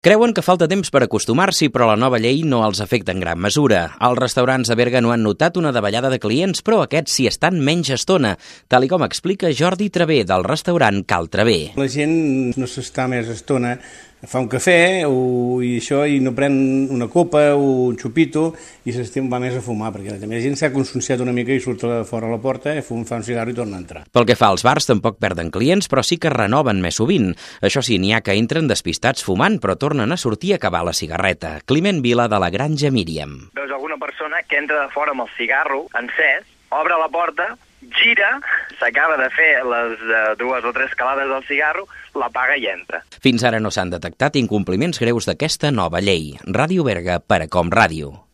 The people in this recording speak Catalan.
Creuen que falta temps per acostumar-s'hi, però la nova llei no els afecta en gran mesura. Els restaurants de Berga no han notat una davallada de clients, però aquests s'hi estan menys estona, tal com explica Jordi Travé, del restaurant Cal Travé. La gent no s'està més estona, fa un cafè i no pren una copa o un xupito i va més a fumar, perquè també la gent s'ha conscienciat una mica i surt fora a la porta, fa un cigarro i torna a entrar. Pel que fa als bars, tampoc perden clients, però sí que renoven més sovint. Això sí, n'hi ha que entren despistats fumant, però tornen a sortir a acabar la cigarreta. Climent Vila, de la Granja Míriam. Veus alguna persona que entra de fora amb el cigarro encès, obre la porta, gira, s'acaba de fer les 2 o 3 calades del cigarro, l'apaga i entra. Fins ara no s'han detectat incompliments greus d'aquesta nova llei. Ràdio Berga, per a Com Ràdio.